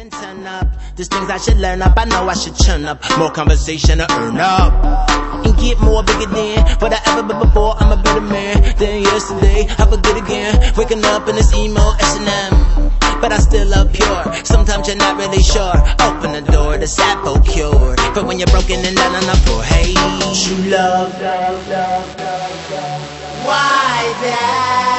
and turn up. There's things I should learn up. I know I should churn up. More conversation to earn up. And get more bigger than what I ever been before. I'm a better man than yesterday. I forget again. Waking up in this emo S&M. But I still love pure. Sometimes you're not really sure. Open the door, the Sappho cured. But when you're broken and down on the floor, hey, true love. Why that?